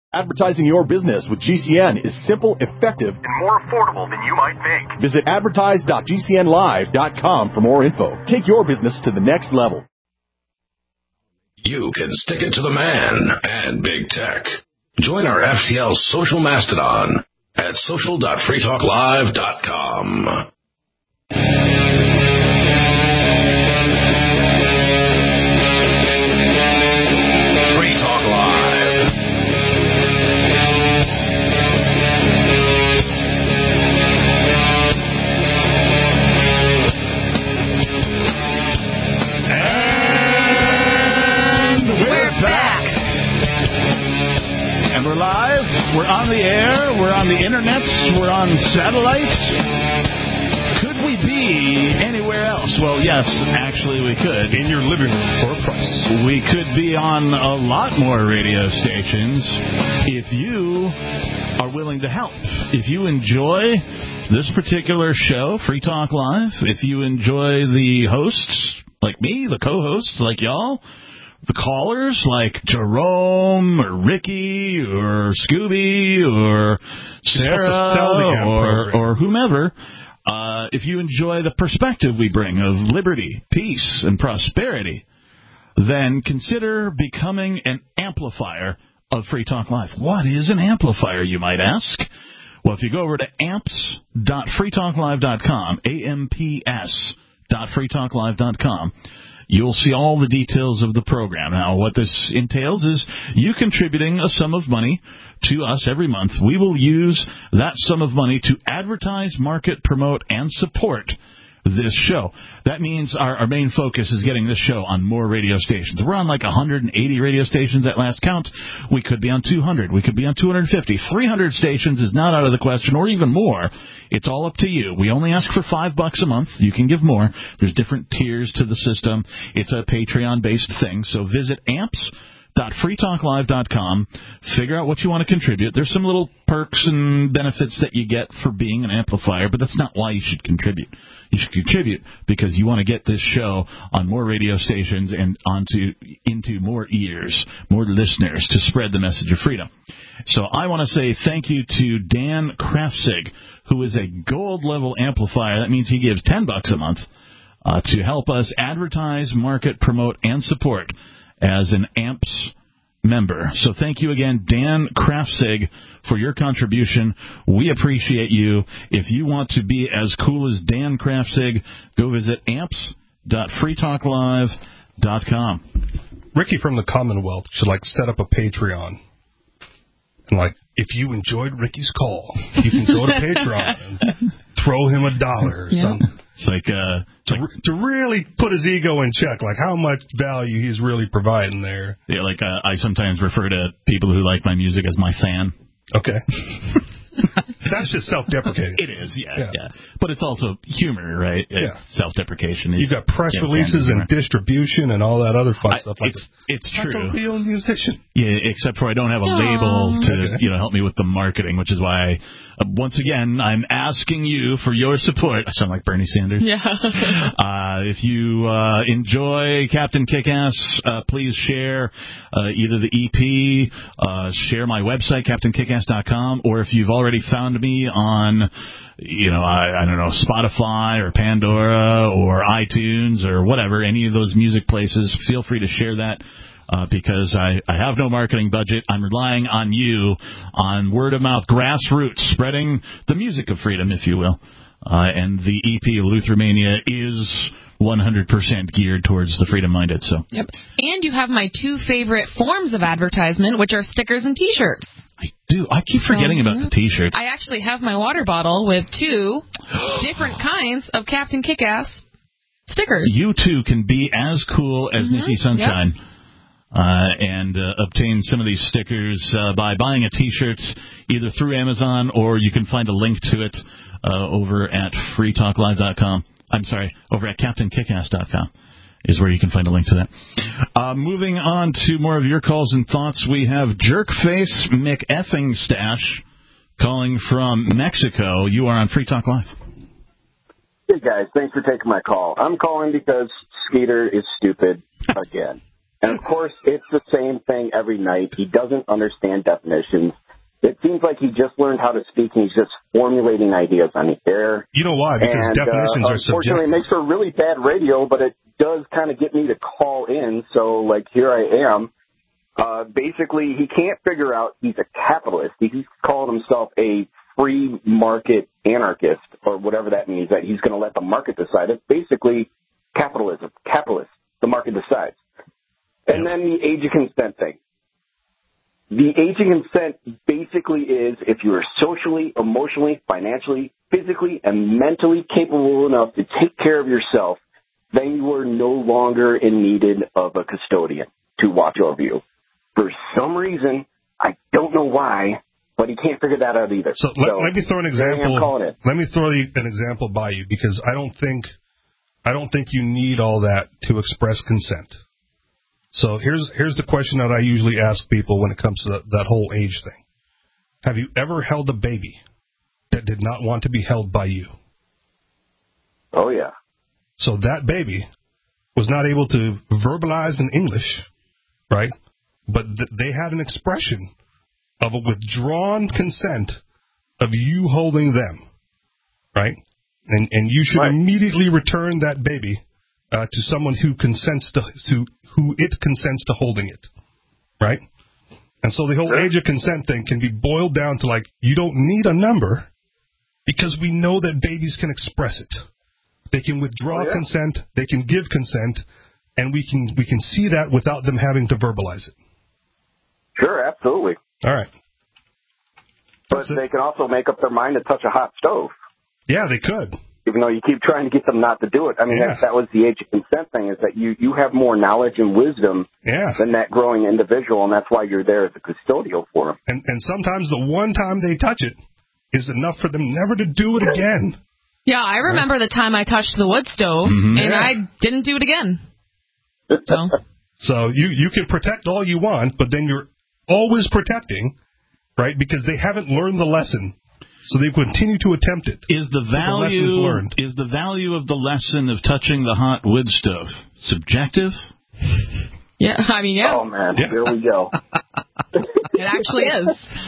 Advertising your business with GCN is simple, effective, and more affordable than you might think. Visit advertise.gcnlive.com for more info. Take your business to the next level. You can stick it to the man and big tech. Join our FTL social mastodon at social.freetalklive.com. Free Talk Live. And we're back. And we're live. We're on the air. We're on the internets. We're on satellites. Could we be anywhere else? Well, yes, actually we could. In your living room for a price. We could be on a lot more radio stations if you are willing to help. If you enjoy this particular show, Free Talk Live, if you enjoy the hosts like me, the co-hosts like y'all, the callers like Jerome or Ricky or Scooby or Sarah or whomever, if you enjoy the perspective we bring of liberty, peace, and prosperity, then consider becoming an amplifier of Free Talk Live. What is an amplifier, you might ask? Well, if you go over to amps.freetalklive.com, amps.freetalklive.com, you'll see all the details of the program. Now, what this entails is you contributing a sum of money to us every month. We will use that sum of money to advertise, market, promote, and support this show. That means our main focus is getting this show on more radio stations. We're on like 180 radio stations at last count. We could be on 200. We could be on 250. 300 stations is not out of the question, or even more. It's all up to you. We only ask for $5 a month. You can give more. There's different tiers to the system. It's a Patreon-based thing. So visit amps.freetalklive.com. Figure out what you want to contribute. There's some little perks and benefits that you get for being an amplifier, but that's not why you should contribute. You should contribute because you want to get this show on more radio stations and into more ears, more listeners, to spread the message of freedom. So I want to say thank you to Dan Krafzig, who is a gold-level amplifier. That means he gives $10 a month to help us advertise, market, promote, and support as an AMPS member. So thank you again, Dan Krafzig, for your contribution. We appreciate you. If you want to be as cool as Dan Krafzig, go visit amps.freetalklive.com. Ricky from the Commonwealth should set up a Patreon. And if you enjoyed Ricky's call, you can go to Patreon and throw him $1 or something. It's to really put his ego in check, how much value he's really providing there. Yeah, I sometimes refer to people who like my music as my fan. Okay. That's just self-deprecating. It is, yeah. But it's also humor, right? It's self-deprecation. You've got press releases and distribution and all that other fun stuff. It's true. Like a real musician. Yeah, except for I don't have a label to help me with the marketing, which is why once again I'm asking you for your support. I sound like Bernie Sanders. Yeah. If you enjoy Captain Kickass, please share either the EP, share my website, CaptainKickass.com, or if you've already found me on, I don't know, Spotify or Pandora or iTunes or whatever, any of those music places, feel free to share that. Because I have no marketing budget. I'm relying on you, on word of mouth, grassroots, spreading the music of freedom, if you will. And the EP of Luthermania is 100% geared towards the freedom-minded. So. Yep. And you have my two favorite forms of advertisement, which are stickers and T-shirts. I do. I keep forgetting about the T-shirts. I actually have my water bottle with two different kinds of Captain Kickass stickers. You, too, can be as cool as Nikki Sunshine. Yep. And obtain some of these stickers by buying a T-shirt either through Amazon, or you can find a link to it over at freetalklive.com. I'm sorry, over at CaptainKickass.com is where you can find a link to that. Moving on to more of your calls and thoughts, we have Jerkface McEffingstash calling from Mexico. You are on Free Talk Live. Hey, guys. Thanks for taking my call. I'm calling because Skeeter is stupid again. And, of course, it's the same thing every night. He doesn't understand definitions. It seems like he just learned how to speak, and he's just formulating ideas on the air. You know why? Because definitions are subjective. Unfortunately, it makes for really bad radio, but it does kind of get me to call in. So, like, here I am. Basically, he can't figure out he's a capitalist. He's calling himself a free market anarchist, or whatever that means, that he's going to let the market decide. It's basically capitalism. Capitalist. The market decides. And then the age of consent thing. The age of consent basically is if you are socially, emotionally, financially, physically, and mentally capable enough to take care of yourself, then you are no longer in need of a custodian to watch over you. For some reason, I don't know why, but he can't figure that out either. So let me throw an example. Let me throw an example by you, because I don't think you need all that to express consent. So here's the question that I usually ask people when it comes to that whole age thing. Have you ever held a baby that did not want to be held by you? Oh, yeah. So that baby was not able to verbalize in English, right? But they had an expression of a withdrawn consent of you holding them, right? And you should immediately return that baby to someone who consents who it consents to holding it, right? And so the whole age of consent thing can be boiled down to, like, you don't need a number because we know that babies can express it. They can withdraw consent, they can give consent, and we can see that without them having to verbalize it. Sure, absolutely. All right. But they can also make up their mind to touch a hot stove. Yeah, they could. Even though you keep trying to get them not to do it. I mean, that was the age of consent thing, is that you have more knowledge and wisdom than that growing individual, and that's why you're there as a custodial for them. And sometimes the one time they touch it is enough for them never to do it again. Yeah, I remember the time I touched the wood stove, and I didn't do it again. So you can protect all you want, but then you're always protecting, right? Because they haven't learned the lesson. So they continue to attempt it. Is the value of the lesson of touching the hot wood stove subjective? Yeah, I mean, yeah. Oh, man, here we go. It actually is.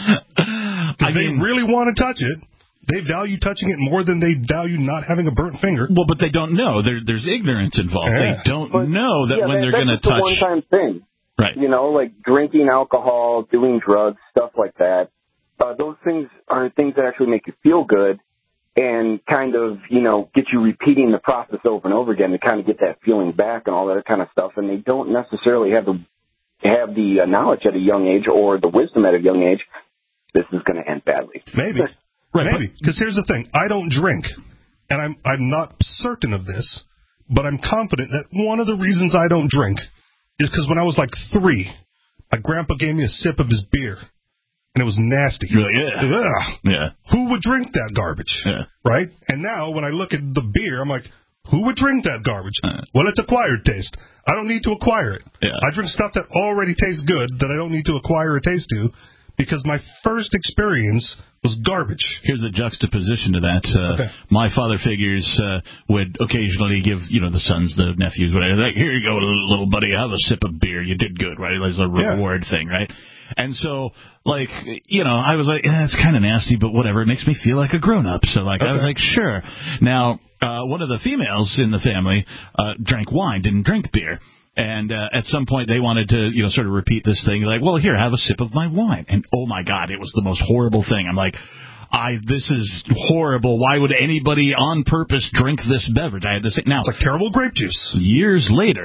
If they really want to touch it, they value touching it more than they value not having a burnt finger. Well, but they don't know. There's ignorance involved. They don't know that when they're going to touch. That's a one-time thing. Right. You know, like drinking alcohol, doing drugs, stuff like that. Those things are things that actually make you feel good and kind of, get you repeating the process over and over again to kind of get that feeling back and all that kind of stuff. And they don't necessarily have the knowledge at a young age or the wisdom at a young age. This is going to end badly. Maybe. Maybe. Because here's the thing. I don't drink, and I'm not certain of this, but I'm confident that one of the reasons I don't drink is because when I was like 3, my grandpa gave me a sip of his beer. And it was nasty. You're like, yeah. Who would drink that garbage? Yeah. Right? And now when I look at the beer, I'm like, who would drink that garbage? Well, it's acquired taste. I don't need to acquire it. Yeah. I drink stuff that already tastes good that I don't need to acquire a taste to because my first experience was garbage. Here's a juxtaposition to that. My father figures would occasionally give, the sons, the nephews, whatever. Like, here you go, little buddy, have a sip of beer. You did good, right? It's a reward thing, right? And so, I was like, it's kind of nasty, but whatever. It makes me feel like a grown-up. So, I was like, sure. Now, one of the females in the family drank wine, didn't drink beer. And at some point, they wanted to, sort of repeat this thing. Like, well, here, have a sip of my wine. And, oh, my God, it was the most horrible thing. I'm like, this is horrible. Why would anybody on purpose drink this beverage? I had this. Now, it's like terrible grape juice. Years later,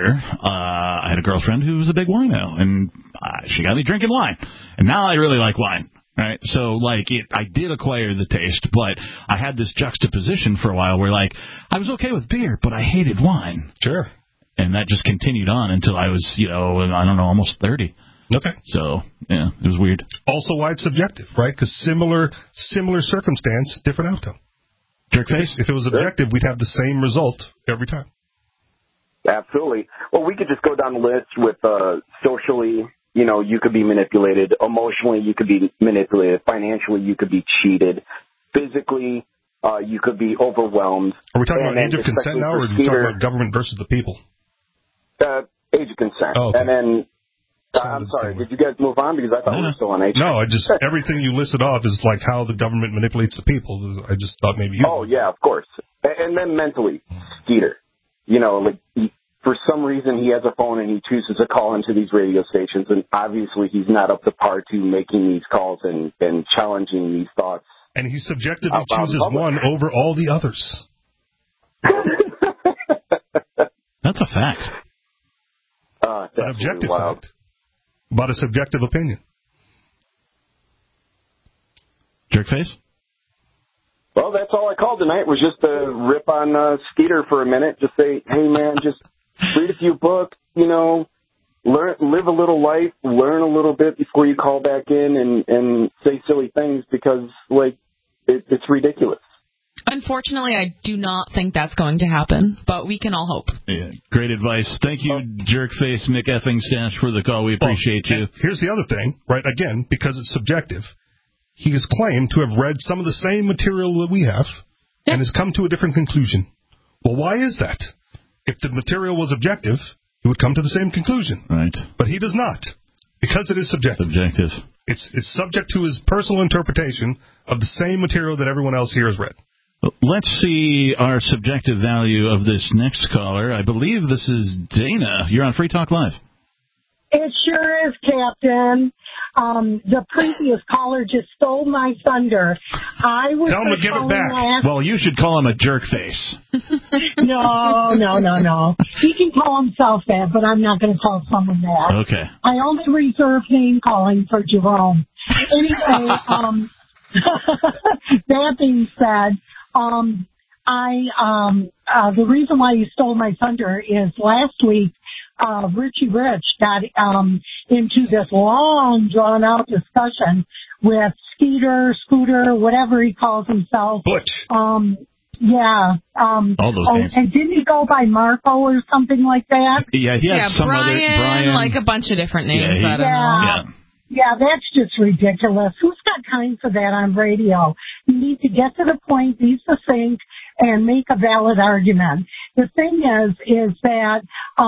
I had a girlfriend who was a big wino, and she got me drinking wine. And now I really like wine. Right? So, I did acquire the taste, but I had this juxtaposition for a while where, I was okay with beer, but I hated wine. Sure. And that just continued on until I was, almost 30. Okay. So, yeah, it was weird. Also why it's subjective, right? Because similar circumstance, different outcome. Jerk face? If it was objective, we'd have the same result every time. Absolutely. Well, we could just go down the list with socially, you could be manipulated. Emotionally, you could be manipulated. Financially, you could be cheated. Physically, you could be overwhelmed. Are we talking about age of consent now, or are we talking about government versus the people? age of consent. Oh, okay. And then, I'm sorry, did you guys move on? Because I thought we were still on age. No, everything you listed off is like how the government manipulates the people. I just thought maybe you. Oh, yeah, of course. And then mentally, Skeeter. You know, like, for some reason he has a phone and he chooses to call into these radio stations, and obviously he's not up to par to making these calls and challenging these thoughts. And he subjectively chooses one over all the others. That's a fact. An objective fact. About a subjective opinion. Jerkface? Well, that's all I called tonight, was just to rip on Skeeter for a minute. Just say, hey, man, just read a few books, you know, live a little life, learn a little bit before you call back in and say silly things, because, like, it's ridiculous. Unfortunately, I do not think that's going to happen, but we can all hope. Yeah, great advice. Thank you, Jerkface Mick Effing Stash, for the call. We appreciate you. Here's the other thing, right? Again, because it's subjective, he has claimed to have read some of the same material that we have and has come to a different conclusion. Well, why is that? If the material was objective, he would come to the same conclusion. Right. But he does not, because it is subjective. It's subject to his personal interpretation of the same material that everyone else here has read. Let's see our subjective value of this next caller. I believe this is Dana. You're on Free Talk Live. It sure is, Captain. The previous caller just stole my thunder. I was Tell him to give it back. Well, you should call him a jerkface. No. He can call himself that, but I'm not going to call someone that. Okay. I only reserve name calling for Jerome. Anyway, that being said, the reason why you stole my thunder is last week, Richie Rich got into this long, drawn-out discussion with Scooter, whatever he calls himself. Butch. All those names. And didn't he go by Marco or something like that? Yeah, he had some Brian, other Brian, like a bunch of different names. I don't know. Yeah, that's just ridiculous. Who's got time for that on radio? You need to get to the point, be succinct, and make a valid argument. The thing is that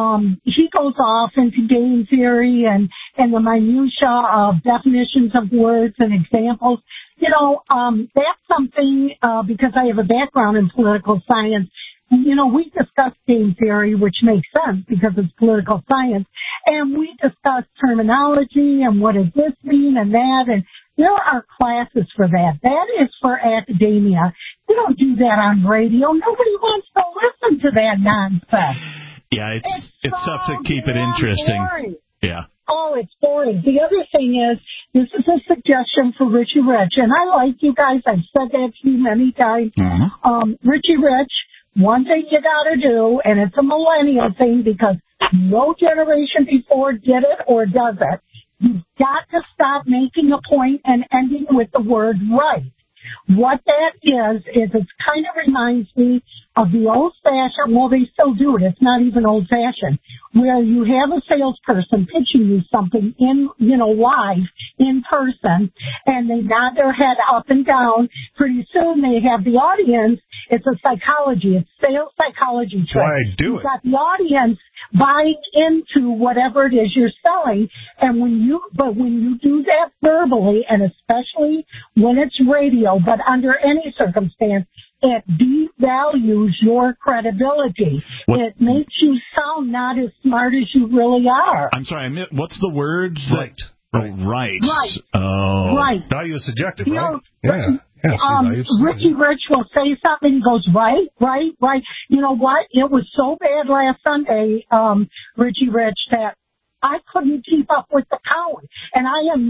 he goes off into game theory and the minutia of definitions of words and examples. You know, that's something, because I have a background in political science. You know, we discussed game theory, which makes sense because it's political science, and we discussed terminology and what does this mean and that, and there are classes for that. That is for academia. You don't do that on radio. Nobody wants to listen to that nonsense. Yeah, it's tough to keep it interesting. Boring. Yeah. Oh, it's boring. The other thing is, this is a suggestion for Richie Rich, and I like you guys. I've said that to you many times. Mm-hmm. Richie Rich, one thing you gotta do, and it's a millennial thing because no generation before did it or does it, you've got to stop making a point and ending with the word right. What that is it kind of reminds me of the old-fashioned, well, they still do it, it's not even old-fashioned, where you have a salesperson pitching you something live, in person, and they nod their head up and down. Pretty soon they have the audience. It's a psychology. It's sales psychology. That's why I do it. You've got the audience buying into whatever it is you're selling, and when you do that verbally, and especially when it's radio, but under any circumstance, it devalues your credibility. It makes you sound not as smart as you really are. I'm sorry, what's the word? Right. Right. Oh. Right. Value is subjective, you right? Know, Yeah. Richie Rich will say something, he goes, right. You know what? It was so bad last Sunday, Richie Rich, that I couldn't keep up with the count. And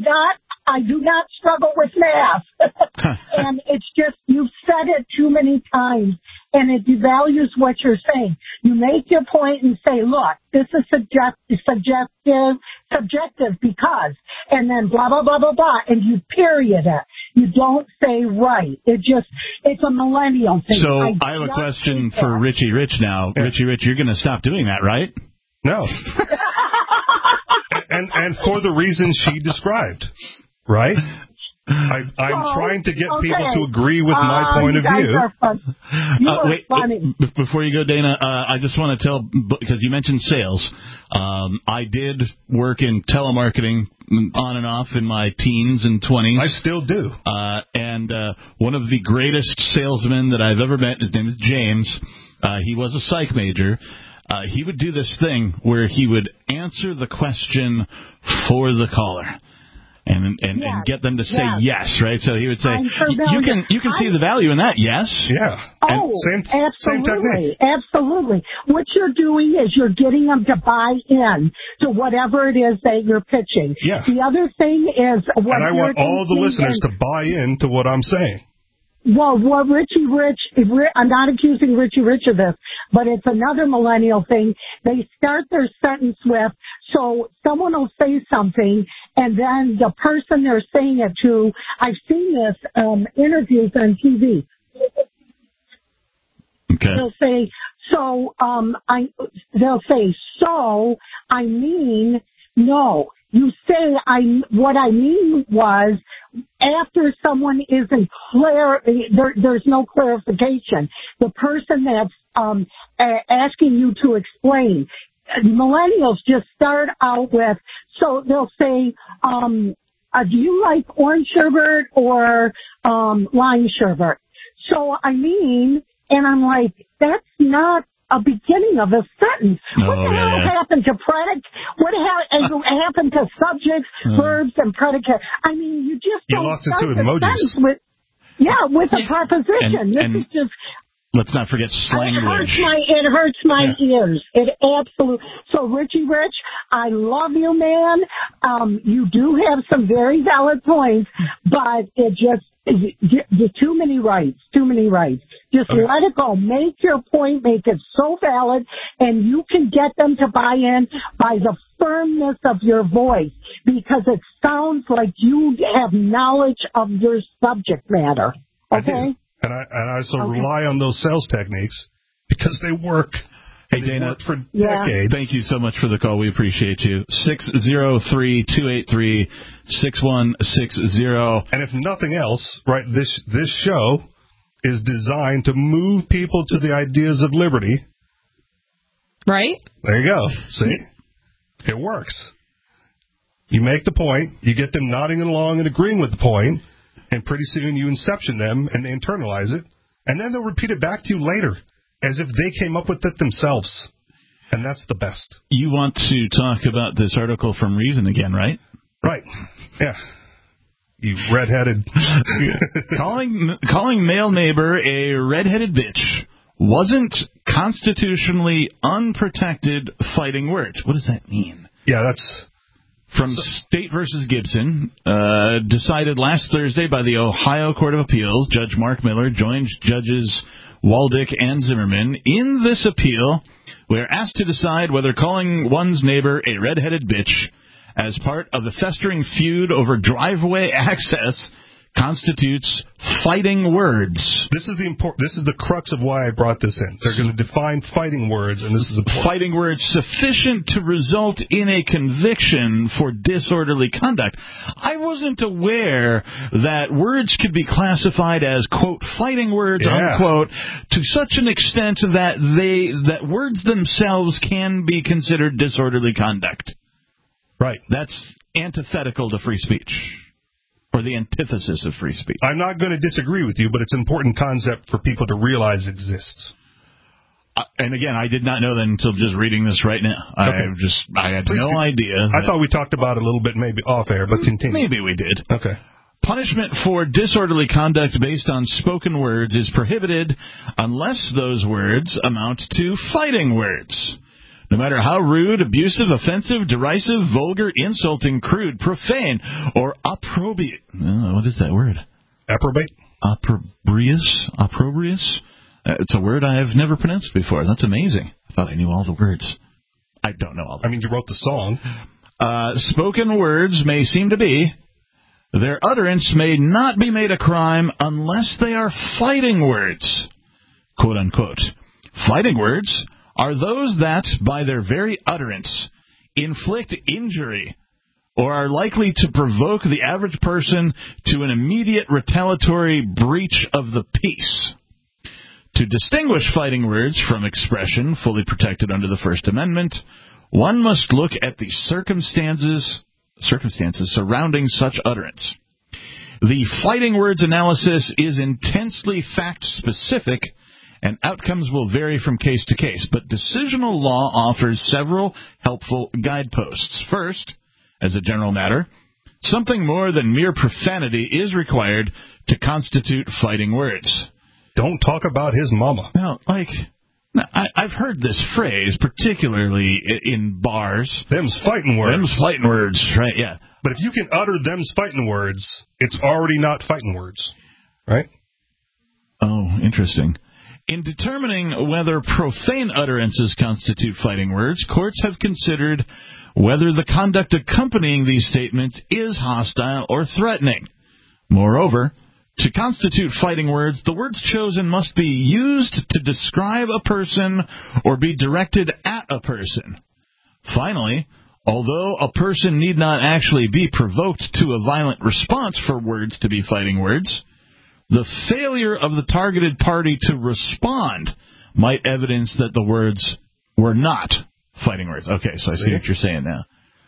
I do not struggle with math. And it's just, you've said it too many times, and it devalues what you're saying. You make your point and say, look, this is subjective because, and then blah, blah, blah, blah, blah, and you period it. You don't say right. It's a millennial thing. So I have a question for Richie Rich now. Yeah. Richie Rich, you're going to stop doing that, right? No. and for the reason she described, right? I'm trying to get people to agree with my point of view. Wait, funny. Before you go, Dana, I just want to tell, because you mentioned sales. I did work in telemarketing on and off in my teens and 20s. I still do. And one of the greatest salesmen that I've ever met, his name is James. He was a psych major. He would do this thing where he would answer the question for the caller. And get them to say yes, right? So he would say, you can see the value in that, yes? Yeah. Same technique. Absolutely. What you're doing is you're getting them to buy in to whatever it is that you're pitching. Yeah. The other thing is... And I want all the listeners to buy into what I'm saying. Well, Richie Rich, I'm not accusing Richie Rich of this, but it's another millennial thing. They start their sentence with, so someone will say something, and then the person they're saying it to, I've seen this, interviews on TV. Okay. They'll say, I mean, no. You say, what I mean was, after someone isn't clear, there's no clarification. The person that's asking you to explain. Millennials just start out with, so they'll say, do you like orange sherbet or lime sherbet? So I mean, and I'm like, that's not a beginning of a sentence. What the hell happened to predicate? What happened to subjects, verbs, and predicate? I mean, you just don't lost it start to emojis. With a preposition. This is just... Let's not forget slang language. It hurts my ears. It absolutely. So, Richie Rich, I love you, man. You do have some very valid points, but it just... Too many rights. Just let it go. Make your point. Make it so valid, and you can get them to buy in by the firmness of your voice, because it sounds like you have knowledge of your subject matter. Okay? I do. And I also rely on those sales techniques because they work. Hey, Dana, for decades. Thank you so much for the call. We appreciate you. 603-283-6160. And if nothing else, right, this show is designed to move people to the ideas of liberty. Right? There you go. See? It works. You make the point, you get them nodding along and agreeing with the point, and pretty soon you inception them and they internalize it, and then they'll repeat it back to you later, as if they came up with it themselves. And that's the best. You want to talk about this article from Reason again, right? Right. Yeah. You redheaded. Calling male neighbor a redheaded bitch wasn't constitutionally unprotected fighting words. What does that mean? Yeah, that's... From State versus Gibson, decided last Thursday by the Ohio Court of Appeals. Judge Mark Miller joined Judges Waldick and Zimmerman. In this appeal, we're asked to decide whether calling one's neighbor a redheaded bitch as part of the festering feud over driveway access constitutes fighting words. This is the crux of why I brought this in. They're going to define fighting words, and this is a fighting words sufficient to result in a conviction for disorderly conduct. I wasn't aware that words could be classified as, quote, fighting words, unquote, to such an extent that words themselves can be considered disorderly conduct. Right. That's antithetical to free speech. Or the antithesis of free speech. I'm not going to disagree with you, but it's an important concept for people to realize exists. And again, I did not know that until just reading this right now. Okay. I had no idea. I thought we talked about it a little bit maybe off air, but continue. Maybe we did. Okay. Punishment for disorderly conduct based on spoken words is prohibited unless those words amount to fighting words. No matter how rude, abusive, offensive, derisive, vulgar, insulting, crude, profane, or opprobrious. What is that word? Approbate? Opprobrious? It's a word I have never pronounced before. That's amazing. I thought I knew all the words. I don't know all the words. I mean, you wrote the song. Spoken words may seem to be. Their utterance may not be made a crime unless they are fighting words. Quote, unquote. Fighting words are those that, by their very utterance, inflict injury or are likely to provoke the average person to an immediate retaliatory breach of the peace. To distinguish fighting words from expression fully protected under the First Amendment, one must look at the circumstances surrounding such utterance. The fighting words analysis is intensely fact-specific, and outcomes will vary from case to case, but decisional law offers several helpful guideposts. First, as a general matter, something more than mere profanity is required to constitute fighting words. Don't talk about his mama. Now, I've heard this phrase, particularly in bars. Them's fighting words. Them's fighting words, right, yeah. But if you can utter them's fighting words, it's already not fighting words, right? Oh, interesting. In determining whether profane utterances constitute fighting words, courts have considered whether the conduct accompanying these statements is hostile or threatening. Moreover, to constitute fighting words, the words chosen must be used to describe a person or be directed at a person. Finally, although a person need not actually be provoked to a violent response for words to be fighting words, the failure of the targeted party to respond might evidence that the words were not fighting words. Okay, so I see what you're saying now.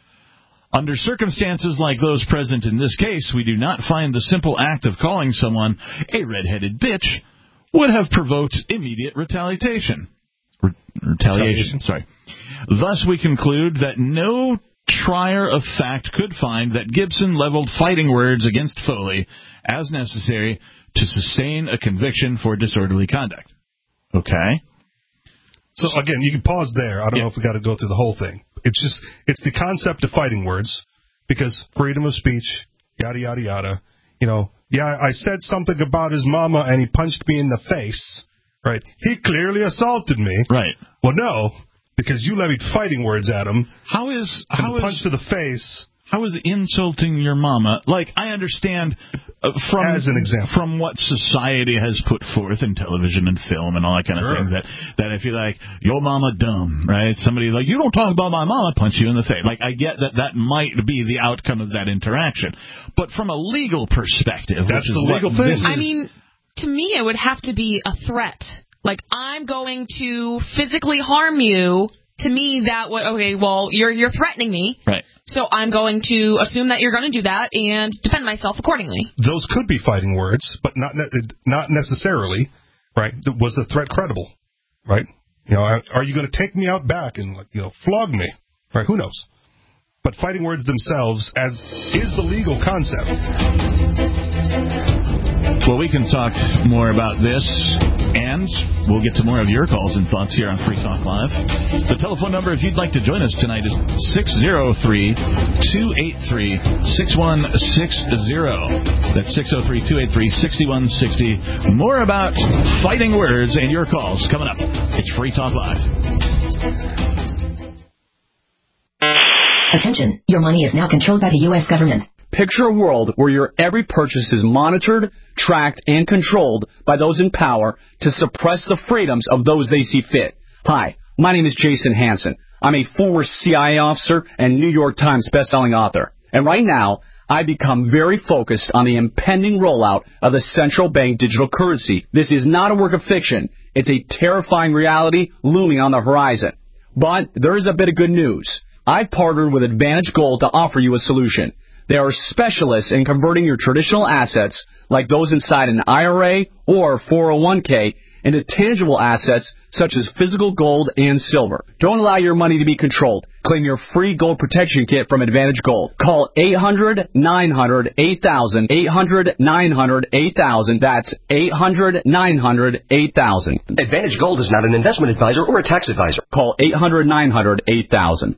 Under circumstances like those present in this case, we do not find the simple act of calling someone a red-headed bitch would have provoked immediate retaliation. Retaliation. Thus, we conclude that no trier of fact could find that Gibson leveled fighting words against Foley as necessary to sustain a conviction for disorderly conduct. Okay. So, again, you can pause there. I don't know if we got to go through the whole thing. It's the concept of fighting words, because freedom of speech, yada, yada, yada. You know, I said something about his mama and he punched me in the face, right? He clearly assaulted me. Right. Well, no, because you levied fighting words at him. How is punch to the face? How is insulting your mama? Like, I understand from as an example, from what society has put forth in television and film and all that kind of thing, that if you're like, your mama dumb, right? Somebody like, you don't talk about my mama, punch you in the face. Like, I get that might be the outcome of that interaction. But from a legal perspective, that's the legal thing. I mean, to me, it would have to be a threat. Like, I'm going to physically harm you. To me, that would, okay, well, you're threatening me. Right. So I'm going to assume that you're going to do that and defend myself accordingly. Those could be fighting words, but not necessarily, right? Was the threat credible, right? You know, are you going to take me out back and, flog me, right? Who knows? But fighting words themselves is the legal concept. Well, we can talk more about this, and we'll get to more of your calls and thoughts here on Free Talk Live. The telephone number, if you'd like to join us tonight, is 603-283-6160. That's 603-283-6160. More about fighting words and your calls coming up. It's Free Talk Live. Attention, your money is now controlled by the U.S. government. Picture a world where your every purchase is monitored, tracked, and controlled by those in power to suppress the freedoms of those they see fit. Hi, my name is Jason Hansen. I'm a former CIA officer and New York Times bestselling author. And right now, I've become very focused on the impending rollout of the central bank digital currency. This is not a work of fiction. It's a terrifying reality looming on the horizon. But there is a bit of good news. I've partnered with Advantage Gold to offer you a solution. They are specialists in converting your traditional assets, like those inside an IRA or 401k, into tangible assets such as physical gold and silver. Don't allow your money to be controlled. Claim your free gold protection kit from Advantage Gold. Call 800-900-8000, 800-900-8000. That's 800-900-8000. Advantage Gold is not an investment advisor or a tax advisor. Call 800-900-8000.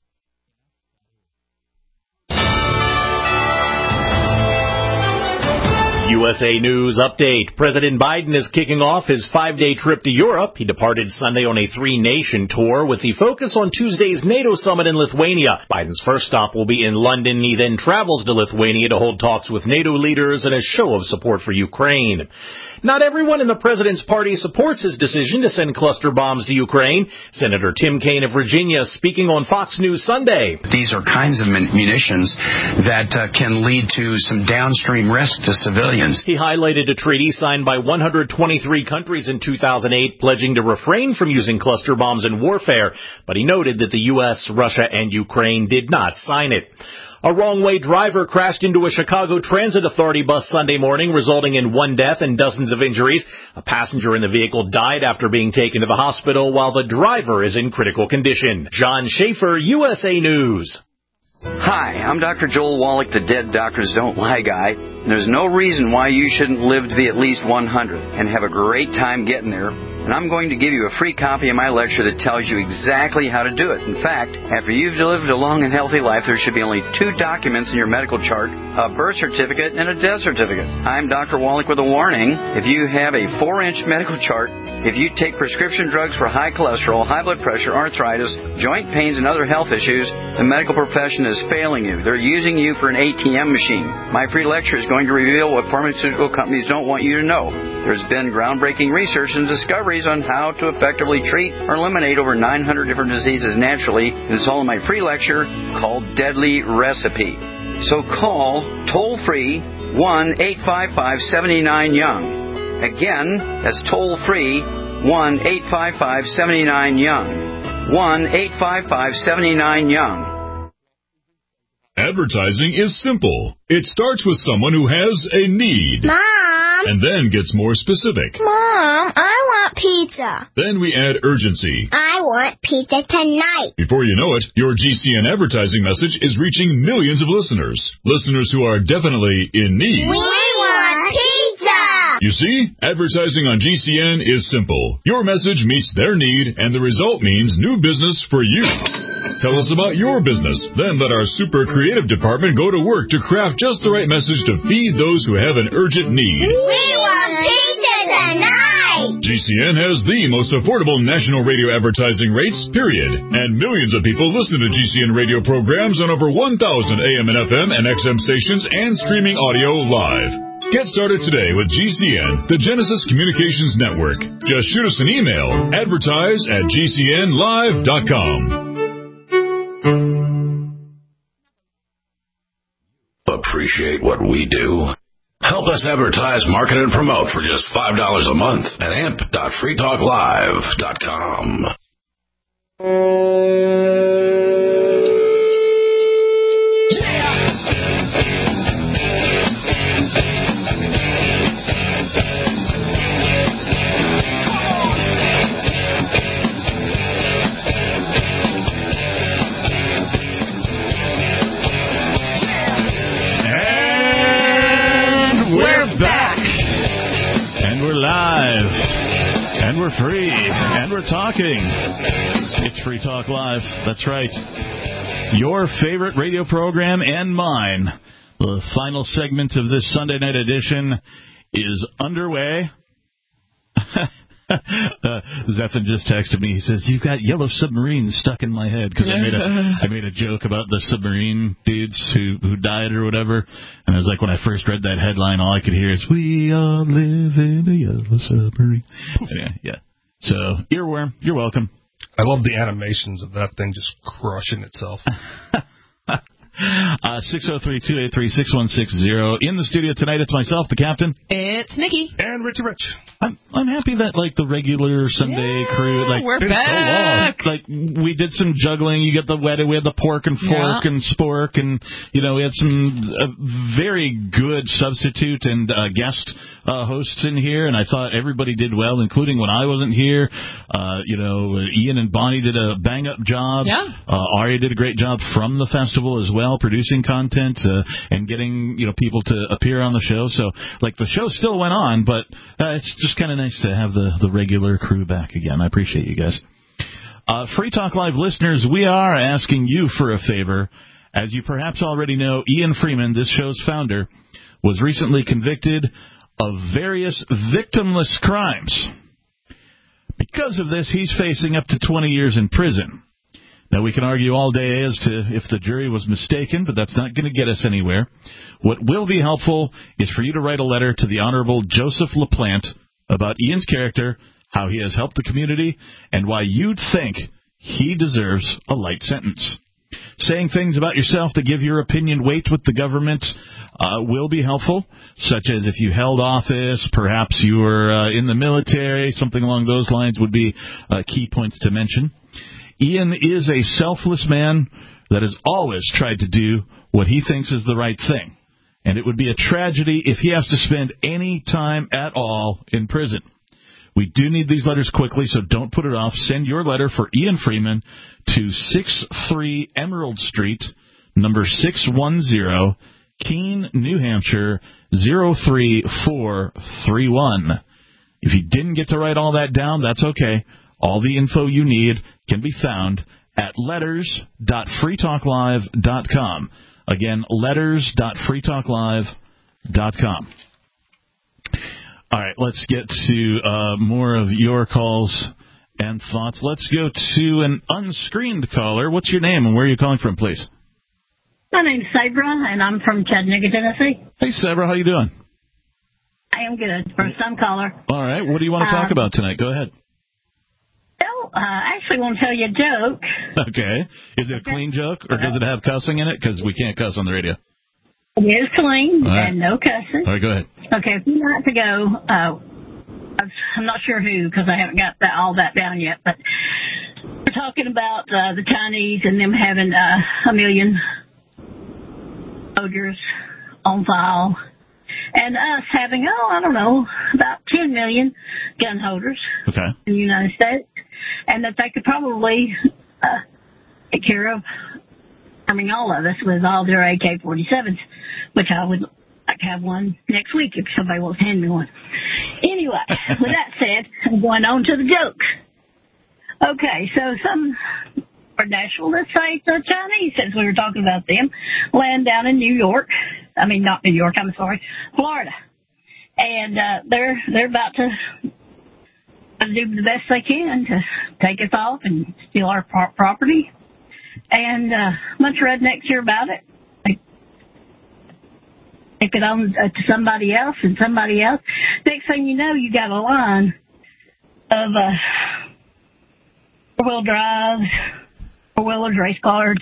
You USA News Update. President Biden is kicking off his 5-day trip to Europe. He departed Sunday on a 3-nation tour with the focus on Tuesday's NATO summit in Lithuania. Biden's first stop will be in London. He then travels to Lithuania to hold talks with NATO leaders and a show of support for Ukraine. Not everyone in the president's party supports his decision to send cluster bombs to Ukraine. Senator Tim Kaine of Virginia speaking on Fox News Sunday. These are kinds of munitions that can lead to some downstream risk to civilians. He highlighted a treaty signed by 123 countries in 2008 pledging to refrain from using cluster bombs in warfare, but he noted that the U.S., Russia, and Ukraine did not sign it. A wrong-way driver crashed into a Chicago Transit Authority bus Sunday morning, resulting in 1 death and dozens of injuries. A passenger in the vehicle died after being taken to the hospital, while the driver is in critical condition. John Schaefer, USA News. Hi, I'm Dr. Joel Wallach, the Dead Doctors Don't Lie guy, and there's no reason why you shouldn't live to be at least 100 and have a great time getting there. And I'm going to give you a free copy of my lecture that tells you exactly how to do it. In fact, after you've lived a long and healthy life, there should be only 2 documents in your medical chart, a birth certificate and a death certificate. I'm Dr. Wallach with a warning. If you have a 4-inch medical chart, if you take prescription drugs for high cholesterol, high blood pressure, arthritis, joint pains, and other health issues, the medical profession is failing you. They're using you for an ATM machine. My free lecture is going to reveal what pharmaceutical companies don't want you to know. There's been groundbreaking research and discoveries on how to effectively treat or eliminate over 900 different diseases naturally. And it's all in my free lecture called Deadly Recipe. So call toll-free 1-855-79-YOUNG. Again, that's toll-free 1-855-79-YOUNG. 1-855-79-YOUNG. Advertising is simple. It starts with someone who has a need. Mom! And then gets more specific. Mom, I want pizza. Then we add urgency. I want pizza tonight. Before you know it, your GCN advertising message is reaching millions of listeners. Listeners who are definitely in need. We want pizza! You see, advertising on GCN is simple. Your message meets their need, and the result means new business for you. Tell us about your business. Then let our super creative department go to work to craft just the right message to feed those who have an urgent need. We want pizza tonight! GCN has the most affordable national radio advertising rates, period. And millions of people listen to GCN radio programs on over 1,000 AM and FM and XM stations and streaming audio live. Get started today with GCN, the Genesis Communications Network. Just shoot us an email, advertise@gcnlive.com. Appreciate what we do? Help us advertise, market, and promote for just $5 a month at amp.freetalklive.com. Live, and we're free, and we're talking. It's Free Talk Live. That's right. Your favorite radio program and mine. The final segment of this Sunday night edition is underway. Zephin just texted me. He says, "You've got yellow submarines stuck in my head," because I made a joke about the submarine dudes who died or whatever. And I was like, when I first read that headline, all I could hear is, "We all live in a yellow submarine." Yeah. So, earworm, you're welcome. I love the animations of that thing just crushing itself. 603-283-6160. In the studio tonight, it's myself, the captain. It's Nikki. And Richie Rich. I'm happy that, like, the regular Sunday crew, like, we're back. So long. Like, we did some juggling. You get we had the pork and fork and spork, and, we had some very good substitute and guest hosts in here, and I thought everybody did well, including when I wasn't here. Ian and Bonnie did a bang-up job. Yeah. Aria did a great job from the festival as well, producing content and getting, people to appear on the show. So, like, the show still went on, but it's just kind of nice to have the regular crew back again. I appreciate you guys. Free Talk Live listeners, we are asking you for a favor. As you perhaps already know, Ian Freeman, this show's founder, was recently convicted of various victimless crimes. Because of this, he's facing up to 20 years in prison. Now, we can argue all day as to if the jury was mistaken, but that's not going to get us anywhere. What will be helpful is for you to write a letter to the Honorable Joseph LaPlante about Ian's character, how he has helped the community, and why you'd think he deserves a light sentence. Saying things about yourself that give your opinion weight with the government will be helpful, such as if you held office, perhaps you were in the military, something along those lines would be key points to mention. Ian is a selfless man that has always tried to do what he thinks is the right thing, and it would be a tragedy if he has to spend any time at all in prison. We do need these letters quickly, so don't put it off. Send your letter for Ian Freeman to 63 Emerald Street, number 610, Keene, New Hampshire, 03431. If you didn't get to write all that down, that's okay. All the info you need can be found at letters.freetalklive.com. Again, letters.freetalklive.com. All right, let's get to more of your calls and thoughts. Let's go to an unscreened caller. What's your name and where are you calling from, please? My name's Sabra, and I'm from Chattanooga, Tennessee. Hey, Sabra, how you doing? I am good. First-time caller. All right, what do you want to talk about tonight? Go ahead. I actually want to tell you a joke. Okay. Is it a clean joke, or does it have cussing in it? Because we can't cuss on the radio. It is clean and no cussing. All right, go ahead. Okay, a few nights ago, I'm not sure who, because I haven't got all that down yet, but we're talking about the Chinese and them having 1 million soldiers on file, and us having, about 10 million gun holders in the United States, and that they could probably take care of arming all of us with all their AK-47s, which I would like to have one next week if somebody will hand me one. Anyway, with that said, I'm going on to the joke. Okay, so some national, let's say the Chinese, since we were talking about them, land down in New York. I mean, not New York, I'm sorry, Florida. And they're about to do the best they can to take us off and steal our property. And a bunch of rednecks hear about it. They take it on to somebody else and somebody else. Next thing you know, you got a line of four-wheel drives, four-wheelers, race cars,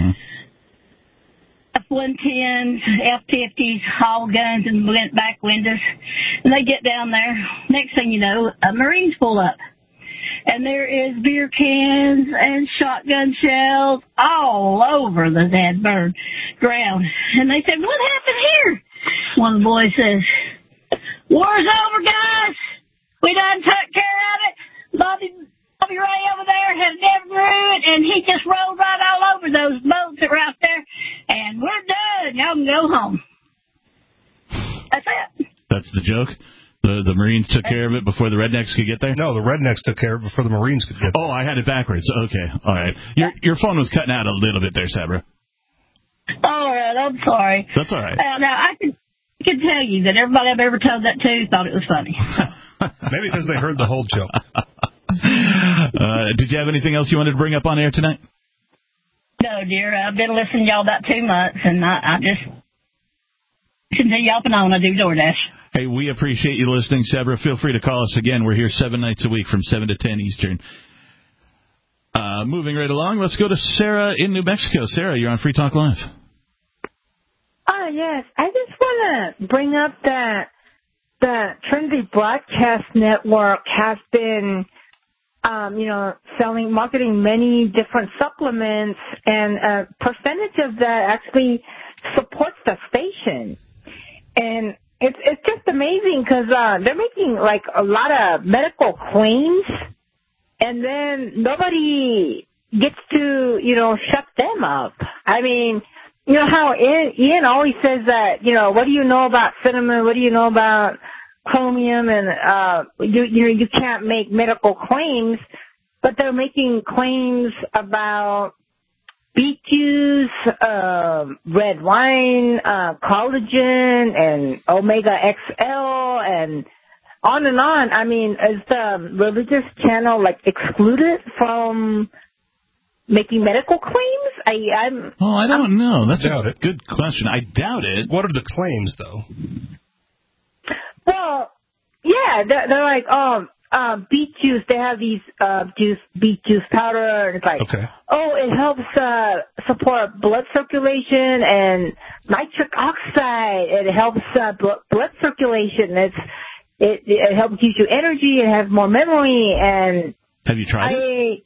F-110s, F-50s, all guns and back windows. And they get down there. Next thing you know, Marines pull up. And there is beer cans and shotgun shells all over the dead bird ground. And they said, "What happened here?" One of the boys says, "War's over, guys. We done took care of it. Bobby Ray over there has never grew it, and he just rolled right all over those boats that were out there. And we're done. Y'all can go home." That's it. That's the joke? The Marines took care of it before the rednecks could get there? No, the rednecks took care of it before the Marines could get there. Oh, I had it backwards. Okay, all right. Your phone was cutting out a little bit there, Sabra. All right, I'm sorry. That's all right. Now, I can tell you that everybody I've ever told that to thought it was funny. Maybe because they heard the whole joke. Did you have anything else you wanted to bring up on air tonight? No, dear. I've been listening to y'all about 2 months, and I just listen to y'all off and on. I do DoorDash. Hey, we appreciate you listening, Sabra. Feel free to call us again. We're here 7 nights a week from 7 to 10 Eastern. Moving right along, let's go to Sarah in New Mexico. Sarah, you're on Free Talk Live. Yes. I just want to bring up that the Trinity Broadcast Network has been, marketing many different supplements, and a percentage of that actually supports the station. And it's just amazing because they're making like a lot of medical claims, and then nobody gets to, shut them up. I mean, you know how Ian always says that, what do you know about cinnamon? What do you know about chromium? And, you can't make medical claims, but they're making claims about, beet juice, red wine, collagen, and omega XL, and on. I mean, is the religious channel like excluded from making medical claims? I don't know. That's a good question. I doubt it. What are the claims, though? Well, yeah, they're like, beet juice. They have these beet juice powder, and it's like, it helps support blood circulation and nitric oxide. It helps blood circulation. It helps give you energy and have more memory. And have you tried it?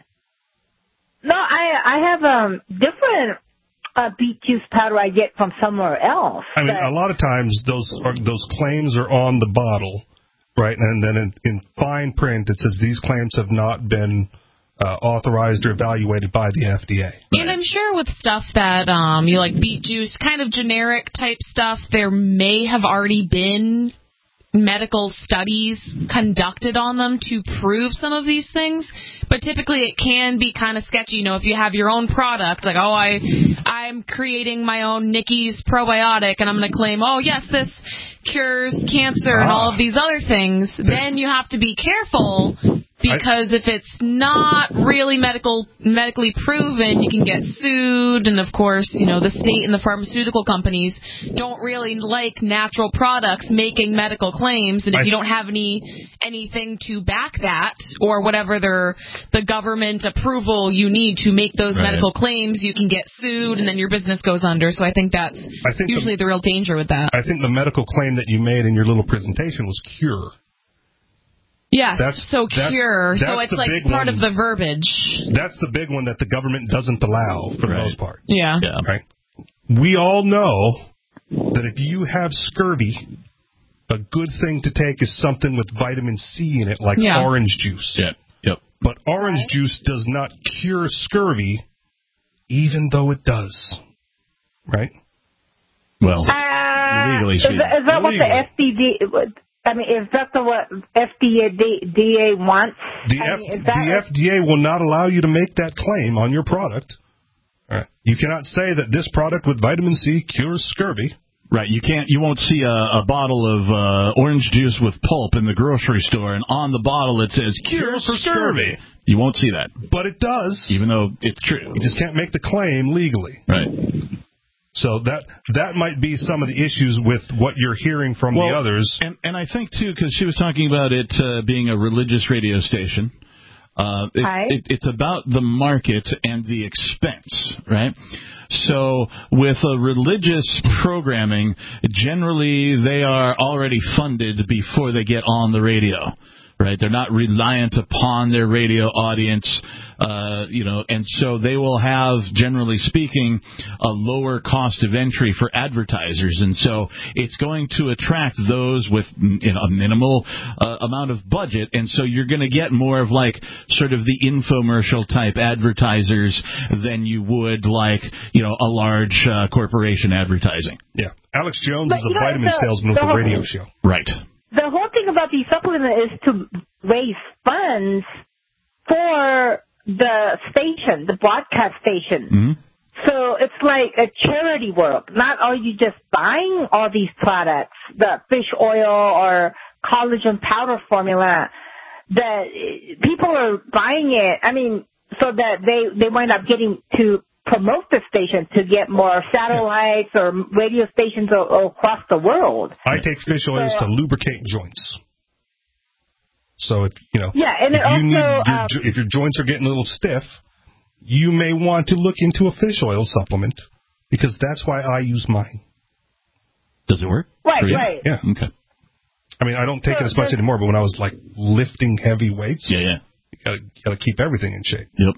No, I have different beet juice powder I get from somewhere else. I mean, a lot of times those claims are on the bottle, right? And then in fine print it says these claims have not been authorized or evaluated by the FDA. And I'm sure with stuff that you like beet juice, kind of generic type stuff, there may have already been medical studies conducted on them to prove some of these things, but typically it can be kind of sketchy. You know, if you have your own product, like, I'm creating my own Nikki's probiotic, and I'm going to claim, yes, this cures cancer and all of these other things, then you have to be careful, because if it's not really medically proven, you can get sued. And of course, you know, the state and the pharmaceutical companies don't really like natural products making medical claims. And if you don't have anything to back that, or whatever the government approval you need to make those medical claims, you can get sued, and then your business goes under. So I think that's usually the real danger with that. I think the medical claim that you made in your little presentation was cure. Yes, cure. So it's like part of the verbiage. That's the big one that the government doesn't allow for the most part. Yeah. Right. We all know that if you have scurvy, a good thing to take is something with vitamin C in it, like orange juice. Yep. But orange juice does not cure scurvy, even though it does. Right? Well, legally speaking. Is that what the FDA... I mean, is that what FDA wants? The FDA will not allow you to make that claim on your product. Right. You cannot say that this product with vitamin C cures scurvy. Right. You won't see a bottle of orange juice with pulp in the grocery store, and on the bottle it says cure for scurvy. You won't see that. But it does. Even though it's true. You just can't make the claim legally. Right. So that might be some of the issues with what you're hearing from the others. And I think, too, because she was talking about it being a religious radio station, it's about the market and the expense, right? So with a religious programming, generally they are already funded before they get on the radio. Right, they're not reliant upon their radio audience, and so they will have, generally speaking, a lower cost of entry for advertisers, and so it's going to attract those with a minimal amount of budget, and so you're going to get more of like sort of the infomercial type advertisers than you would like, a large corporation advertising. Yeah, Alex Jones is a vitamin salesman with a radio show. Right. The whole thing about these supplements is to raise funds for the station, the broadcast station. Mm-hmm. So it's like a charity work. Not are you just buying all these products, the fish oil or collagen powder formula, that people are buying it, so that they wind up getting to promote the station to get more satellites or radio stations across the world. I take fish oils to lubricate joints. So if your joints are getting a little stiff, you may want to look into a fish oil supplement, because that's why I use mine. Does it work? Right. Yeah. Okay. I don't take it as much anymore, but when I was like lifting heavy weights, you gotta keep everything in shape. Yep.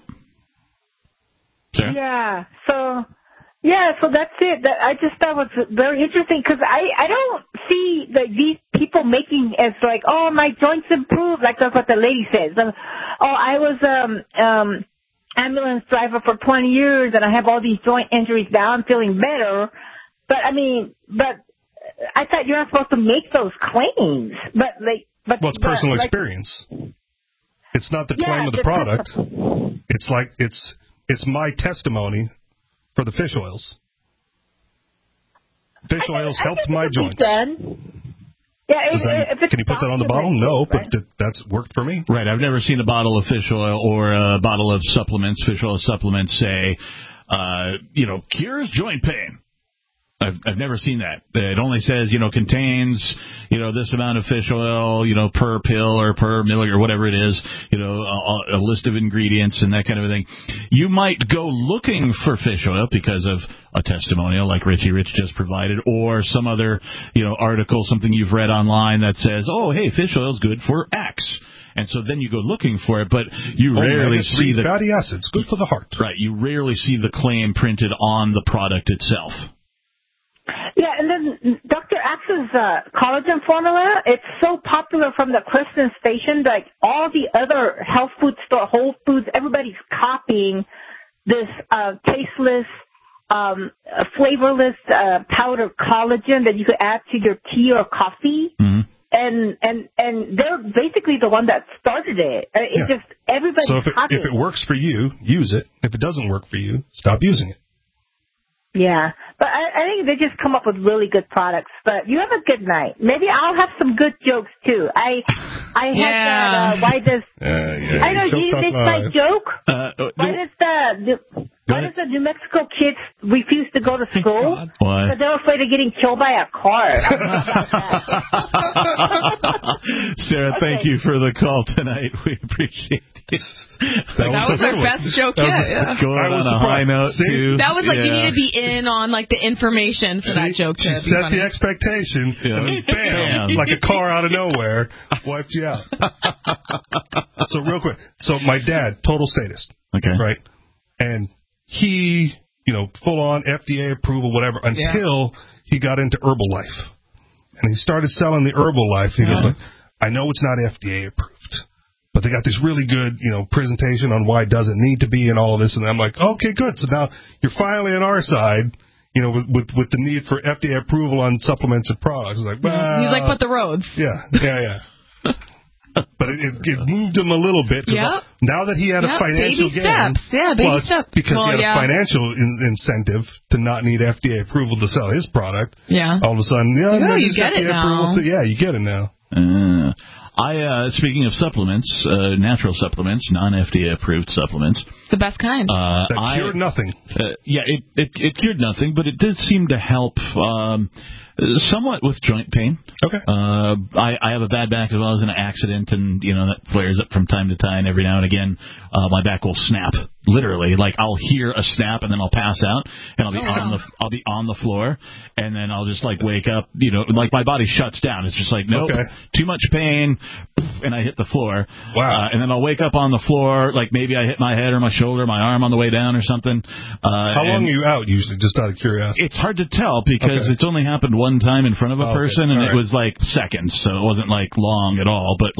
Sarah? So that's it. I just thought it was very interesting, because I don't see these people making as like, my joints improved, like that's what the lady says. I was ambulance driver for 20 years and I have all these joint injuries now. I'm feeling better. But I thought you're not supposed to make those claims. Well, it's personal experience. It's not the claim of the product. It's it's my testimony for the fish oils. Fish oils helped my joints. Yeah, can you put that on the bottle? No, right? But that's worked for me. Right. I've never seen a bottle of fish oil or a bottle of supplements, fish oil supplements, say, cures joint pain. I've never seen that. It only says, contains, this amount of fish oil, per pill or per milli or whatever it is, a list of ingredients and that kind of thing. You might go looking for fish oil because of a testimonial like Richie Rich just provided, or some other, article, something you've read online that says, oh, hey, fish oil is good for X. And so then you go looking for it, but you rarely see the fatty acids, good for the heart. Right. You rarely see the claim printed on the product itself. Yeah, and then Dr. Axe's collagen formula, it's so popular from the Kristen station, like all the other health food store, Whole Foods, everybody's copying this tasteless, flavorless powder collagen that you could add to your tea or coffee. Mm-hmm. And they're basically the one that started it. It's just everybody's copying. So if it works for you, use it. If it doesn't work for you, stop using it. Yeah, but I think they just come up with really good products. But you have a good night. Maybe I'll have some good jokes too. I had that. Why does I know you missed my joke? Why does the New Mexico kids refuse to go to school? Why? Because they're afraid of getting killed by a car. Sarah, thank you for the call tonight. We appreciate it. That was our best joke yet. Yeah. Going on a high note, too. That was you need to be in on the information for that joke. She set the expectation, and then bam, like a car out of nowhere, wiped you out. So real quick, my dad, total statist, right? And he, full on FDA approval, whatever, until he got into Herbalife. And he started selling the Herbalife. He goes I know it's not FDA approved, but they got this really good, presentation on why it doesn't need to be and all of this. And I'm like, okay, good. So now you're finally on our side, with the need for FDA approval on supplements and products. It's like, he's like, put the roads. Yeah. But it moved him a little bit. Now that he had a financial baby steps. Because he had a financial incentive to not need FDA approval to sell his product. Yeah. All of a sudden, you get it now. You get it now. Speaking of supplements, natural supplements, non-FDA approved supplements. The best kind. That cured nothing. It cured nothing, but it did seem to help somewhat with joint pain. Okay. I have a bad back as well. I was in an accident, and that flares up from time to time. Every now and again, my back will snap. Literally, like I'll hear a snap and then I'll pass out and I'll be on the floor, and then I'll just wake up. Like my body shuts down. It's just like nope, too much pain, and I hit the floor. Wow. And then I'll wake up on the floor. Like maybe I hit my head or my shoulder, my arm on the way down or something. How long are you out usually? Just out of curiosity. It's hard to tell because it's only happened one time in front of a person, and it was seconds, so it wasn't long at all. But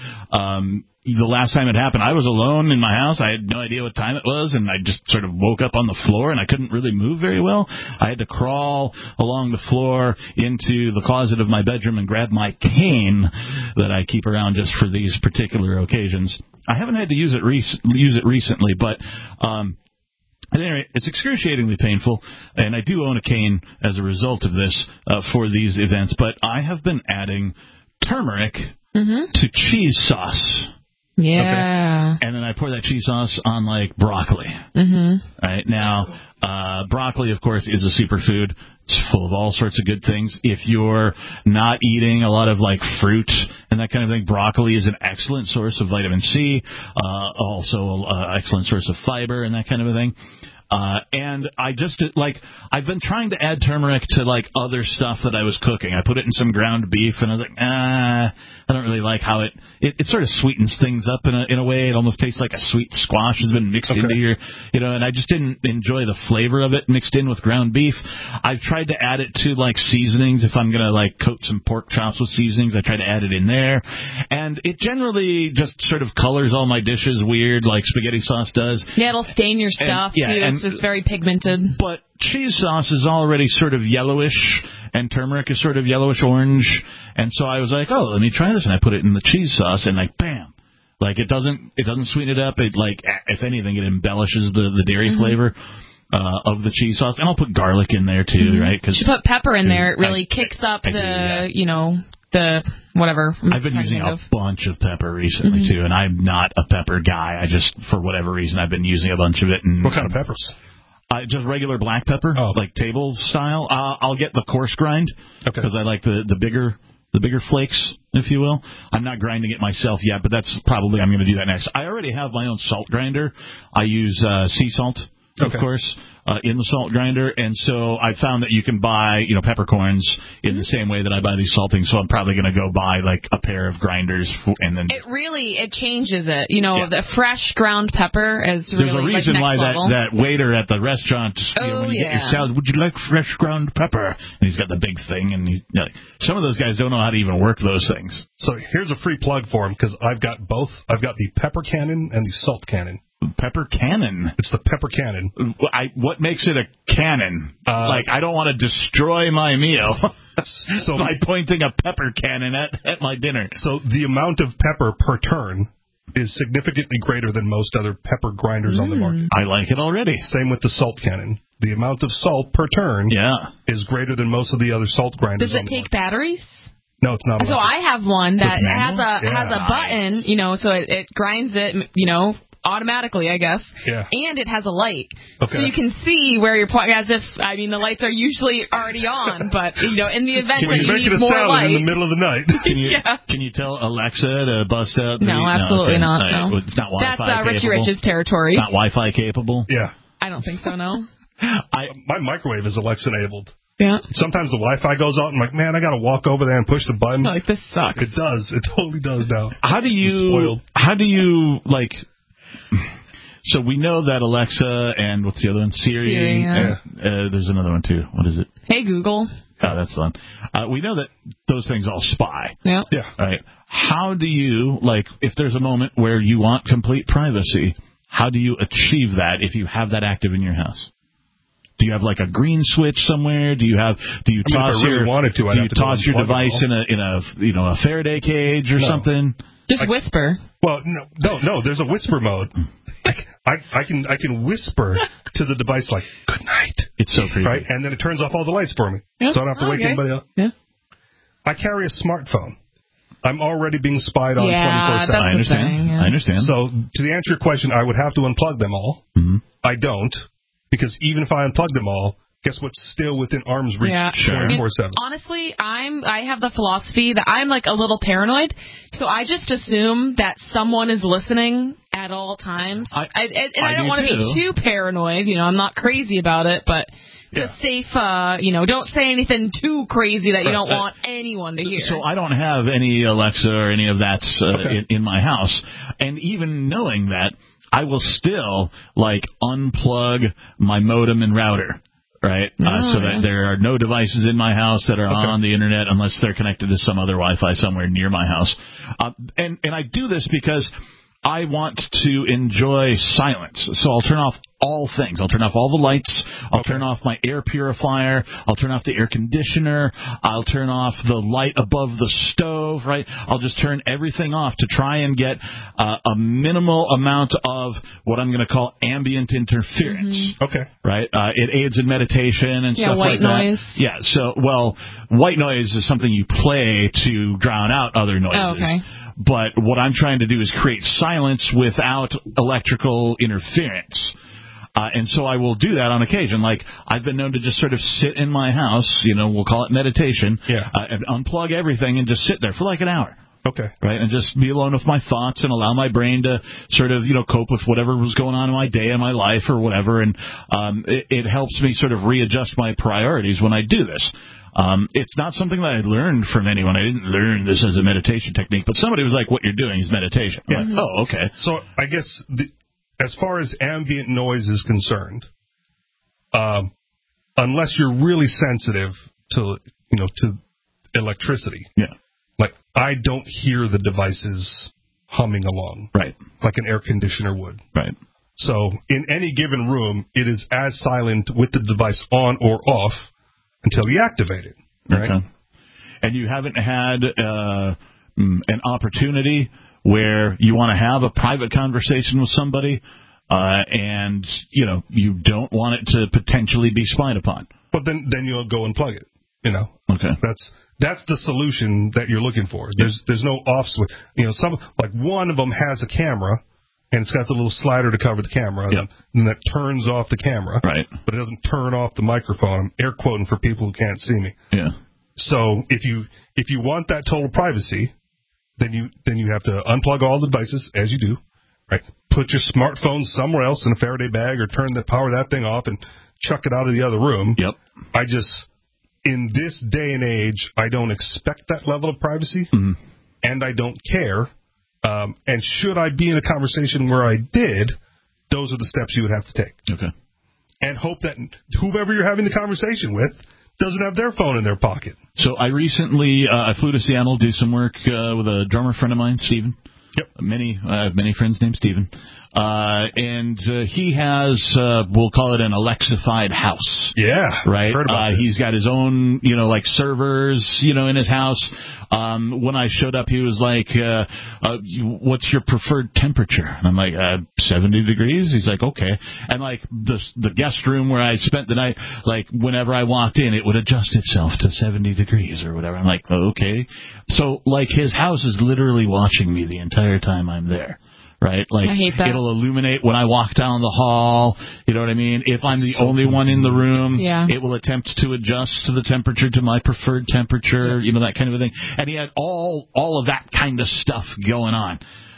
the last time it happened, I was alone in my house. I had no idea what time it was, and I just sort of woke up on the floor, and I couldn't really move very well. I had to crawl along the floor into the closet of my bedroom and grab my cane that I keep around just for these particular occasions. I haven't had to use it recently, but at any rate, it's excruciatingly painful, and I do own a cane as a result of this for these events. But I have been adding turmeric to cheese sauce. Yeah. Okay. And then I pour that cheese sauce on broccoli. Right now, broccoli, of course, is a superfood. It's full of all sorts of good things. If you're not eating a lot of fruit and that kind of thing, broccoli is an excellent source of vitamin C, also an excellent source of fiber and that kind of a thing. And I just I've been trying to add turmeric to other stuff that I was cooking. I put it in some ground beef, and I was like, I don't really like how it sort of sweetens things up in a way. It almost tastes like a sweet squash has been mixed into your, and I just didn't enjoy the flavor of it mixed in with ground beef. I've tried to add it to seasonings. If I'm gonna coat some pork chops with seasonings, I try to add it in there, and it generally just sort of colors all my dishes weird, like spaghetti sauce does. Yeah, it'll stain your stuff too. It's just very pigmented. But cheese sauce is already sort of yellowish, and turmeric is sort of yellowish orange, and so I was like, let me try this, and I put it in the cheese sauce, and bam, Like it doesn't sweeten it up. It if anything, it embellishes the dairy flavor of the cheese sauce. And I'll put garlic in there too, right? Because you put pepper in there, it really kicks up the whatever. I've been using a bunch of pepper recently too, and I'm not a pepper guy. I just, for whatever reason, I've been using a bunch of it. And what kind of peppers? Just regular black pepper, like table style. I'll get the coarse grind because I like the bigger flakes, if you will. I'm not grinding it myself yet, but that's probably I'm going to do that next. I already have my own salt grinder. I use sea salt, of course, in the salt grinder, and so I found that you can buy peppercorns in the same way that I buy these saltings. So I'm probably going to go buy like a pair of grinders, and then it changes it. The fresh ground pepper is really there's a reason next why level. that waiter at the restaurant, when you get your salad, would you like fresh ground pepper? And he's got the big thing, and some of those guys don't know how to even work those things. So here's a free plug for him because I've got both. I've got the pepper cannon and the salt cannon. Pepper cannon. It's the pepper cannon. What makes it a cannon? I don't want to destroy my meal by pointing a pepper cannon at my dinner. So the amount of pepper per turn is significantly greater than most other pepper grinders on the market. I like it already. Same with the salt cannon. The amount of salt per turn is greater than most of the other salt grinders. Does it take batteries? No, it's not. So I have one that has a button, so it grinds it, automatically, I guess. Yeah. And it has a light. Okay. So you can see where you're pointing, the lights are usually already on, but, in the event that you need more light. In the middle of the night. Can you tell Alexa to bust out? No, absolutely not. No. It's not Wi-Fi capable. That's Richie Rich's territory. Not Wi-Fi capable? Yeah. I don't think so, no. My microwave is Alexa enabled. Yeah. Sometimes the Wi-Fi goes out, and I'm like, man, I got to walk over there and push the button. Like, this sucks. It does. It totally does now. How do you so we know that Alexa and what's the other one? Siri. There's another one too. What is it? Hey, Google. Oh, that's the one. We know that those things all spy. Yeah. Yeah. All right. How do you, if there's a moment where you want complete privacy, how do you achieve that if you have that active in your house? Do you have a green switch somewhere? Do you toss your device in a Faraday cage or something? Just whisper. Well, no. There's a whisper mode. I can whisper to the device good night. It's so creepy. Right? And then it turns off all the lights for me. Yeah. So I don't have to wake anybody up. Yeah. I carry a smartphone. I'm already being spied on 24/7. I understand. I understand. So to answer your question, I would have to unplug them all. Mm-hmm. I don't, because even if I unplug them all, guess what's still within arm's reach 24/7? Honestly, I have the philosophy that I'm a little paranoid, so I just assume that someone is listening at all times. I don't want to be too paranoid. I'm not crazy about it, but it's a safe. Don't say anything too crazy that you don't want anyone to hear. So I don't have any Alexa or any of that in my house, and even knowing that, I will still unplug my modem and router. Right, so that there are no devices in my house that are on the internet unless they're connected to some other Wi-Fi somewhere near my house. And I do this because I want to enjoy silence. So I'll turn off all things. I'll turn off all the lights. I'll turn off my air purifier. I'll turn off the air conditioner. I'll turn off the light above the stove, right? I'll just turn everything off to try and get a minimal amount of what I'm going to call ambient interference. Mm-hmm. Okay. Right? It aids in meditation and stuff like that. White noise. Yeah, so, white noise is something you play to drown out other noises. Oh, okay. But what I'm trying to do is create silence without electrical interference. And so I will do that on occasion. I've been known to just sort of sit in my house, we'll call it meditation, and unplug everything and just sit there for an hour. Okay. Right, and just be alone with my thoughts and allow my brain to sort of, cope with whatever was going on in my day and my life or whatever. And it helps me sort of readjust my priorities when I do this. It's not something that I learned from anyone. I didn't learn this as a meditation technique, but somebody was like, what you're doing is meditation. I'm like, oh, okay. So I guess as far as ambient noise is concerned, unless you're really sensitive to electricity, I don't hear the devices humming along, right? Like an air conditioner would, right? So in any given room, it is as silent with the device on or off until you activate it, right? Okay. And you haven't had an opportunity where you want to have a private conversation with somebody, and you don't want it to potentially be spied upon. But then you'll go and plug it. Okay. That's the solution that you're looking for. There's no off switch. Some like one of them has a camera, and it's got the little slider to cover the camera, and that turns off the camera. Right. But it doesn't turn off the microphone. I'm air quoting for people who can't see me. Yeah. So if you want that total privacy, then you have to unplug all the devices as you do. Right. Put your smartphone somewhere else in a Faraday bag, or power that thing off and chuck it out of the other room. Yep. In this day and age, I don't expect that level of privacy, and I don't care. And should I be in a conversation where I did, those are the steps you would have to take. Okay. And hope that whoever you're having the conversation with doesn't have their phone in their pocket. So I recently I flew to Seattle to do some work with a drummer friend of mine, Steven. Yep. I have many friends named Steven. And he has, we'll call it an Alexified house. Yeah. Right? Heard about this. He's got his own, like servers, in his house. When I showed up, he was like, what's your preferred temperature? And I'm like, 70 degrees? He's like, okay. And like the guest room where I spent the night, like whenever I walked in, it would adjust itself to 70 degrees or whatever. I'm like, okay. So like his house is literally watching me the entire time I'm there. Right? Like, I hate that. It'll illuminate when I walk down the hall. You know what I mean? If I'm the only one in the room, it will attempt to adjust to the temperature, to my preferred temperature, that kind of a thing. And he had all of that kind of stuff going on.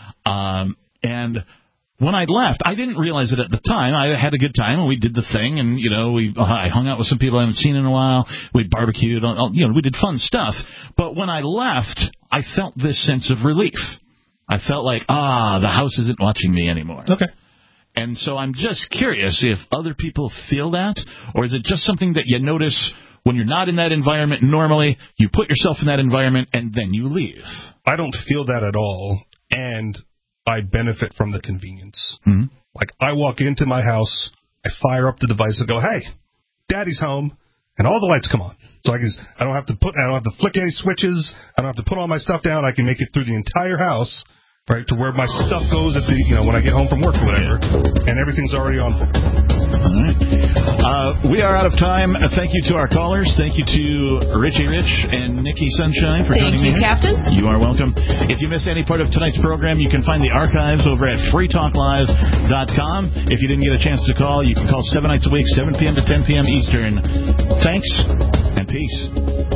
And when I left, I didn't realize it at the time. I had a good time, and we did the thing, and, I hung out with some people I haven't seen in a while. We barbecued, we did fun stuff. But when I left, I felt this sense of relief. I felt like, the house isn't watching me anymore. Okay. And so I'm just curious if other people feel that, or is it just something that you notice when you're not in that environment normally, you put yourself in that environment, and then you leave? I don't feel that at all, and I benefit from the convenience. Mm-hmm. Like, I walk into my house, I fire up the device and go, hey, Daddy's home, and all the lights come on. So I don't have to flick any switches. I don't have to put all my stuff down. I can make it through the entire house, right, to where my stuff goes at when I get home from work or whatever, and everything's already on. All right. We are out of time. Thank you to our callers. Thank you to Richie Rich and Nikki Sunshine for joining me. Thank you, Captain. You are welcome. If you missed any part of tonight's program, you can find the archives over at freetalklive.com. If you didn't get a chance to call, you can call 7 nights a week, 7 p.m. to 10 p.m. Eastern. Thanks, and peace.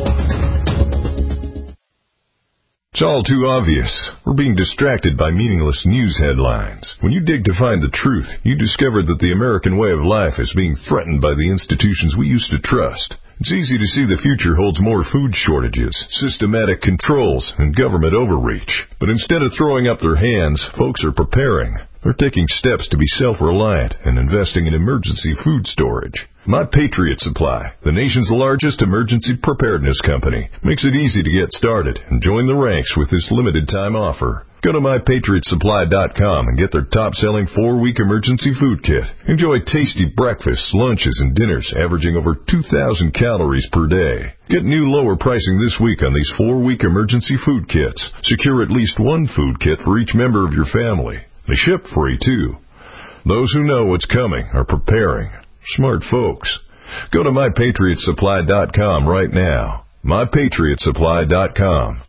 It's all too obvious. We're being distracted by meaningless news headlines. When you dig to find the truth, you discover that the American way of life is being threatened by the institutions we used to trust. It's easy to see the future holds more food shortages, systematic controls, and government overreach. But instead of throwing up their hands, folks are preparing. They're taking steps to be self-reliant and investing in emergency food storage. My Patriot Supply, the nation's largest emergency preparedness company, makes it easy to get started and join the ranks with this limited-time offer. Go to MyPatriotSupply.com and get their top-selling 4-week emergency food kit. Enjoy tasty breakfasts, lunches, and dinners averaging over 2,000 calories per day. Get new lower pricing this week on these 4-week emergency food kits. Secure at least one food kit for each member of your family. They ship free, too. Those who know what's coming are preparing. Smart folks. Go to MyPatriotSupply.com right now. MyPatriotSupply.com.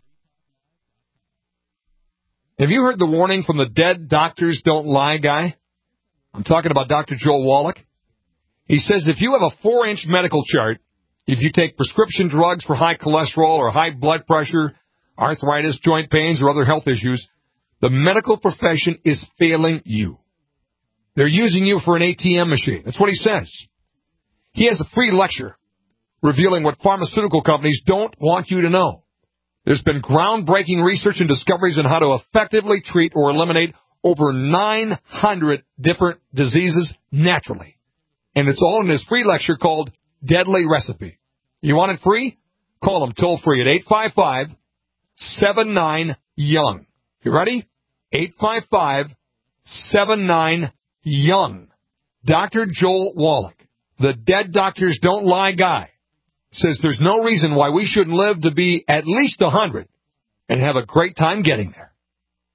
Have you heard the warning from the dead doctors don't lie guy? I'm talking about Dr. Joel Wallach. He says if you have a 4-inch medical chart, if you take prescription drugs for high cholesterol or high blood pressure, arthritis, joint pains, or other health issues, the medical profession is failing you. They're using you for an ATM machine. That's what he says. He has a free lecture revealing what pharmaceutical companies don't want you to know. There's been groundbreaking research and discoveries on how to effectively treat or eliminate over 900 different diseases naturally. And it's all in this free lecture called Deadly Recipe. You want it free? Call him toll free at 855-79-YOUNG. You ready? 855-79-YOUNG. Dr. Joel Wallach, the dead doctors don't lie guy, says there's no reason why we shouldn't live to be at least 100 and have a great time getting there.